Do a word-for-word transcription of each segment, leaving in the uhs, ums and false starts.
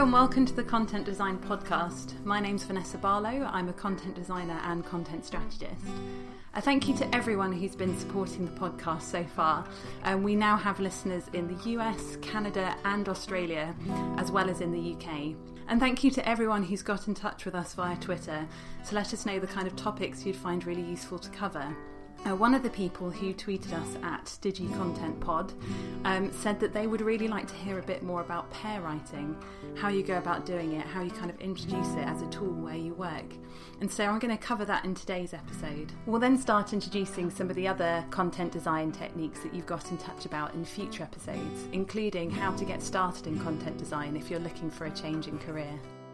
and welcome to the Content Design Podcast. My name's Vanessa Barlow. I'm a content designer and content strategist. A thank you to everyone who's been supporting the podcast so far. Um, we now have listeners in the U S, Canada and Australia, as well as in the U K. And thank you to everyone who's got in touch with us via Twitter to let us know the kind of topics you'd find really useful to cover. Uh, one of the people who tweeted us at DigiContentPod um, said that they would really like to hear a bit more about pair writing, how you go about doing it, how you kind of introduce it as a tool where you work. And so I'm going to cover that in today's episode. We'll then start introducing some of the other content design techniques that you've got in touch about in future episodes, including how to get started in content design if you're looking for a change in career.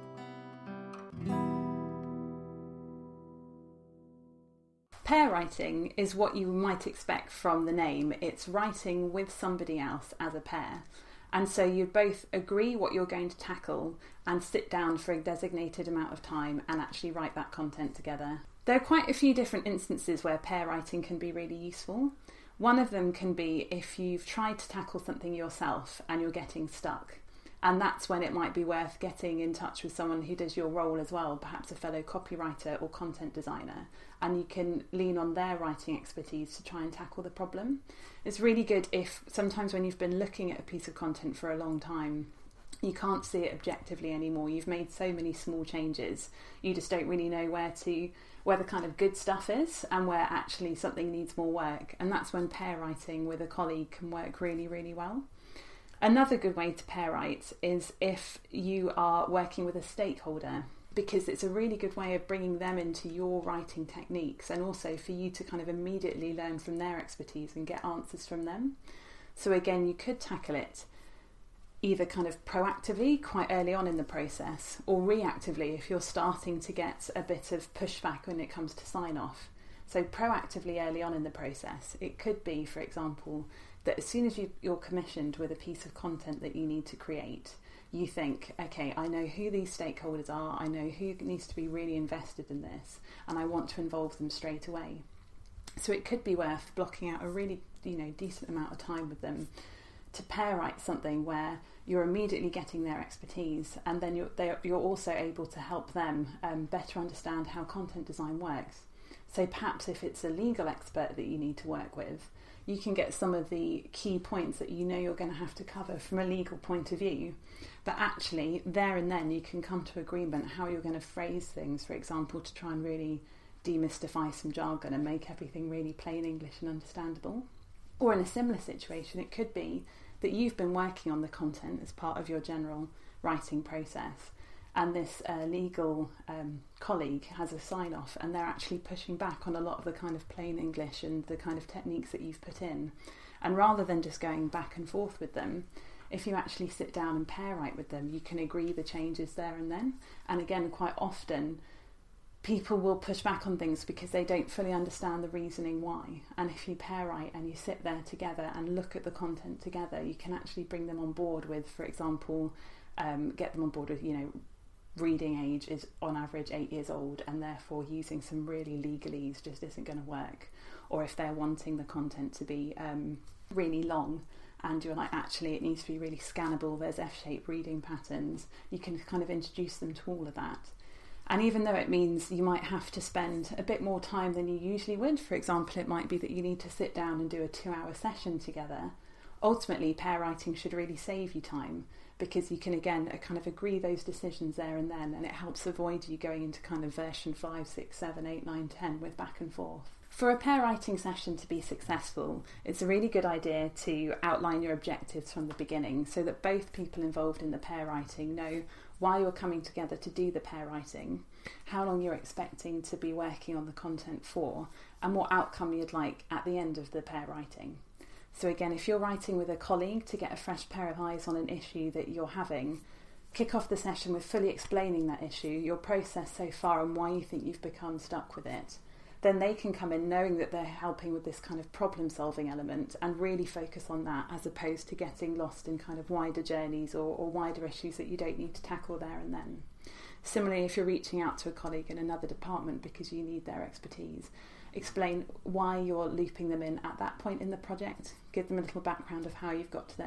Pair writing is what you might expect from the name. It's writing with somebody else as a pair. And so you both agree what you're going to tackle and sit down for a designated amount of time and actually write that content together. There are quite a few different instances where pair writing can be really useful. One of them can be if you've tried to tackle something yourself and you're getting stuck. And that's when it might be worth getting in touch with someone who does your role as well, perhaps a fellow copywriter or content designer, and you can lean on their writing expertise to try and tackle the problem. It's really good if sometimes when you've been looking at a piece of content for a long time, you can't see it objectively anymore. You've made so many small changes, you just don't really know where to where the kind of good stuff is and where actually something needs more work. And that's when pair writing with a colleague can work really, really well. Another good way to pair write is if you are working with a stakeholder, because it's a really good way of bringing them into your writing techniques and also for you to kind of immediately learn from their expertise and get answers from them. So again, you could tackle it either kind of proactively quite early on in the process or reactively if you're starting to get a bit of pushback when it comes to sign off. So proactively early on in the process, it could be, for example, that as soon as you, you're commissioned with a piece of content that you need to create, you think, okay, I know who these stakeholders are, I know who needs to be really invested in this, and I want to involve them straight away. So it could be worth blocking out a really, you know, decent amount of time with them to pair write something where you're immediately getting their expertise, and then you're, they, you're also able to help them um, better understand how content design works. So perhaps if it's a legal expert that you need to work with, you can get some of the key points that you know you're going to have to cover from a legal point of view. But actually, there and then you can come to agreement how you're going to phrase things, for example, to try and really demystify some jargon and make everything really plain English and understandable. Or in a similar situation, it could be that you've been working on the content as part of your general writing process, and this uh, legal um, colleague has a sign-off and they're actually pushing back on a lot of the kind of plain English and the kind of techniques that you've put in. And rather than just going back and forth with them, if you actually sit down and pair write with them, you can agree the changes there and then. And again, quite often, people will push back on things because they don't fully understand the reasoning why. And if you pair write and you sit there together and look at the content together, you can actually bring them on board with, for example, um, get them on board with, you know, reading age is on average eight years old and therefore using some really legalese just isn't going to work. Or if they're wanting the content to be um, really long and you're like, actually it needs to be really scannable, there's F-shaped reading patterns, you can kind of introduce them to all of that. And even though it means you might have to spend a bit more time than you usually would, for example, it might be that you need to sit down and do a two-hour session together, ultimately pair writing should really save you time, because you can again kind of agree those decisions there and then, and it helps avoid you going into kind of version five, six, seven, eight, nine, ten with back and forth. For a pair writing session to be successful, it's a really good idea to outline your objectives from the beginning so that both people involved in the pair writing know why you're coming together to do the pair writing, how long you're expecting to be working on the content for, and what outcome you'd like at the end of the pair writing. So again, if you're writing with a colleague to get a fresh pair of eyes on an issue that you're having, kick off the session with fully explaining that issue, your process so far and why you think you've become stuck with it. Then they can come in knowing that they're helping with this kind of problem solving element and really focus on that, as opposed to getting lost in kind of wider journeys or, or wider issues that you don't need to tackle there and then. Similarly, if you're reaching out to a colleague in another department because you need their expertise, explain why you're looping them in at that point in the project, give them a little background of how you've got to their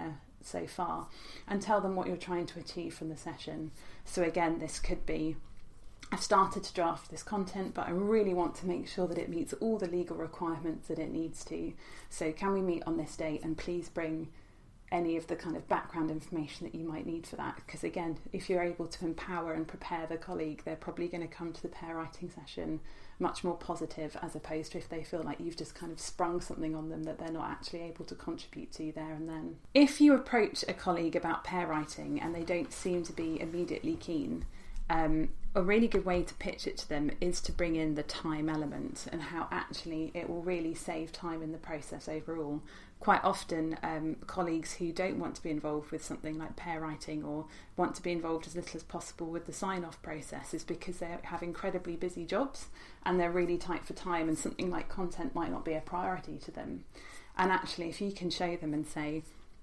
so far, and tell them what you're trying to achieve from the session. So again, this could be, I've started to draft this content, but I really want to make sure that it meets all the legal requirements that it needs to. So can we meet on this date, and please bring any of the kind of background information that you might need for that? Because again, if you're able to empower and prepare the colleague, they're probably going to come to the pair writing session much more positive, as opposed to if they feel like you've just kind of sprung something on them that they're not actually able to contribute to there and then. If you approach a colleague about pair writing and they don't seem to be immediately keen, um, a really good way to pitch it to them is to bring in the time element and how actually it will really save time in the process overall. Quite often, um, colleagues who don't want to be involved with something like pair writing or want to be involved as little as possible with the sign-off process is because they have incredibly busy jobs and they're really tight for time, and something like content might not be a priority to them. And actually, if you can show them and say,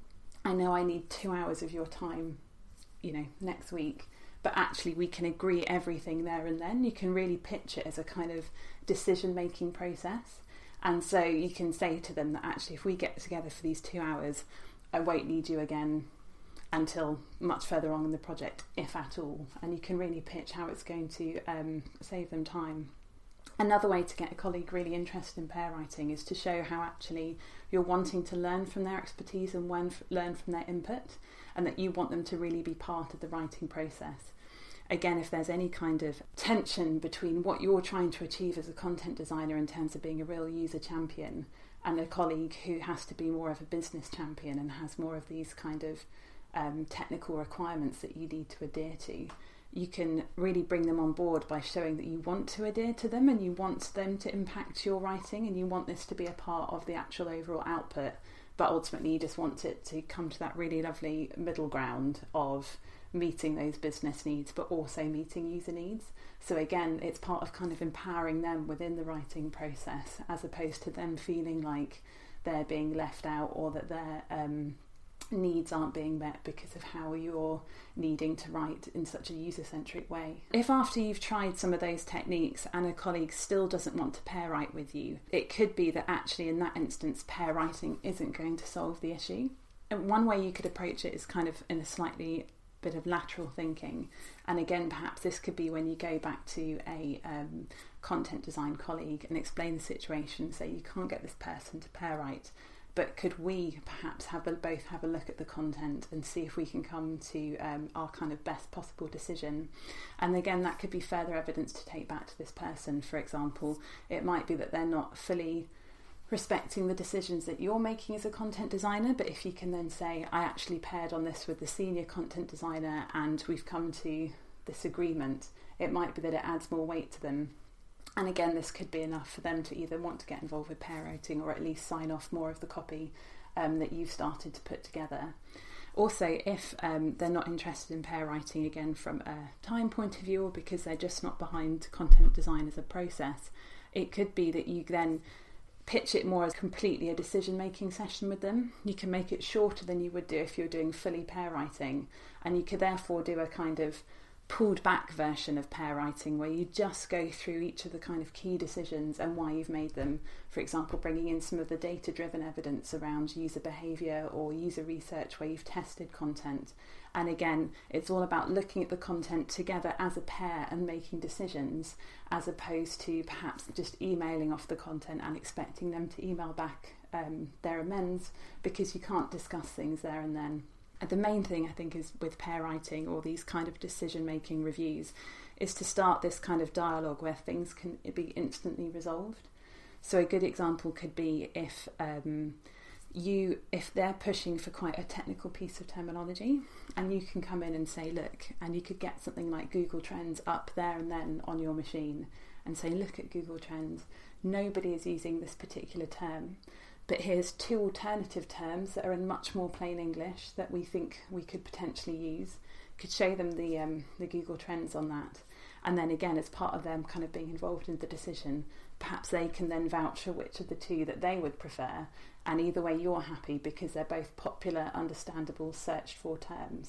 I know I need two hours of your time, you know, next week, but actually we can agree everything there and then, you can really pitch it as a kind of decision-making process. And so you can say to them that actually if we get together for these two hours, I won't need you again until much further on in the project, if at all. And you can really pitch how it's going to um, save them time. Another way to get a colleague really interested in pair writing is to show how actually you're wanting to learn from their expertise and learn from their input, and that you want them to really be part of the writing process. Again, if there's any kind of tension between what you're trying to achieve as a content designer in terms of being a real user champion and a colleague who has to be more of a business champion and has more of these kind of um, technical requirements that you need to adhere to, you can really bring them on board by showing that you want to adhere to them and you want them to impact your writing and you want this to be a part of the actual overall output, but ultimately you just want it to come to that really lovely middle ground of meeting those business needs but also meeting user needs. So again, it's part of kind of empowering them within the writing process, as opposed to them feeling like they're being left out or that their um, needs aren't being met because of how you're needing to write in such a user-centric way. If after you've tried some of those techniques and a colleague still doesn't want to pair write with you, it could be that actually in that instance pair writing isn't going to solve the issue. And one way you could approach it is kind of in a slightly bit of lateral thinking, and again perhaps this could be when you go back to a um, content design colleague and explain the situation, say you can't get this person to pair write, but could we perhaps have a, both have a look at the content and see if we can come to um, our kind of best possible decision. And again, that could be further evidence to take back to this person. For example, it might be that they're not fully respecting the decisions that you're making as a content designer, but if you can then say, I actually paired on this with the senior content designer and we've come to this agreement, it might be that it adds more weight to them. And again, this could be enough for them to either want to get involved with pair writing or at least sign off more of the copy um, that you've started to put together. Also, if um, they're not interested in pair writing, again from a time point of view or because they're just not behind content design as a process, it could be that you then pitch it more as completely a decision-making session with them. You can make it shorter than you would do if you're doing fully pair writing, and you could therefore do a kind of pulled back version of pair writing where you just go through each of the kind of key decisions and why you've made them. For example, bringing in some of the data-driven evidence around user behaviour or user research where you've tested content. And again, it's all about looking at the content together as a pair and making decisions, as opposed to perhaps just emailing off the content and expecting them to email back um, their amends, because you can't discuss things there and then. And the main thing I think is with pair writing or these kind of decision-making reviews is to start this kind of dialogue where things can be instantly resolved. So a good example could be if um, you if they're pushing for quite a technical piece of terminology, and you can come in and say, look, and you could get something like Google Trends up there and then on your machine and say, look at Google Trends, nobody is using this particular term, but here's two alternative terms that are in much more plain English that we think we could potentially use. Could show them the um, the Google Trends on that, and then again, as part of them kind of being involved in the decision, perhaps they can then vouch for which of the two that they would prefer, and either way you're happy because they're both popular, understandable, searched for terms.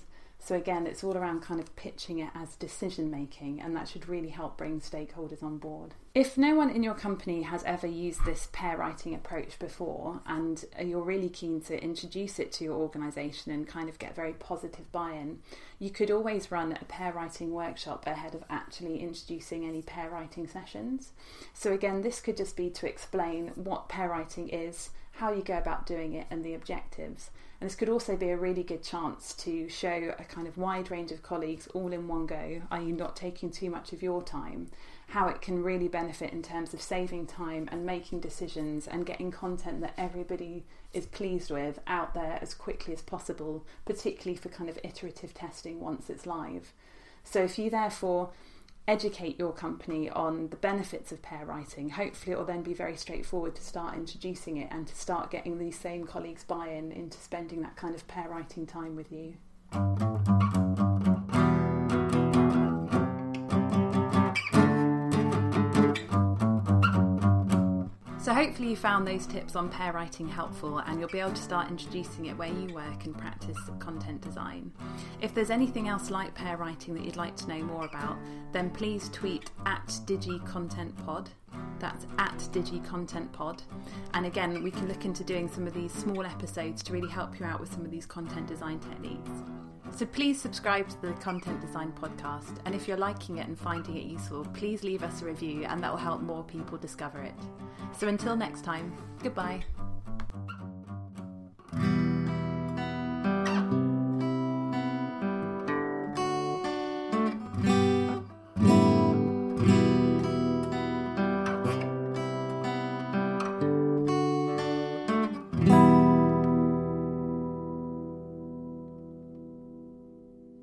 So again, it's all around kind of pitching it as decision making, and that should really help bring stakeholders on board. If no one in your company has ever used this pair writing approach before, and you're really keen to introduce it to your organisation and kind of get very positive buy-in, you could always run a pair writing workshop ahead of actually introducing any pair writing sessions. So again, this could just be to explain what pair writing is, how you go about doing it, and the objectives. And this could also be a really good chance to show a kind of wide range of colleagues all in one go, that is not taking too much of your time, how it can really benefit in terms of saving time and making decisions and getting content that everybody is pleased with out there as quickly as possible, particularly for kind of iterative testing once it's live. So if you therefore educate your company on the benefits of pair writing, hopefully it will then be very straightforward to start introducing it and to start getting these same colleagues buy-in into spending that kind of pair writing time with you. So hopefully you found those tips on pair writing helpful, and you'll be able to start introducing it where you work and practice content design. If there's anything else like pair writing that you'd like to know more about, then please tweet at DigiContentPod. That's at DigiContentPod. And again, we can look into doing some of these small episodes to really help you out with some of these content design techniques. So please subscribe to the Content Design Podcast, and if you're liking it and finding it useful, please leave us a review, and that will help more people discover it. So until next time, goodbye.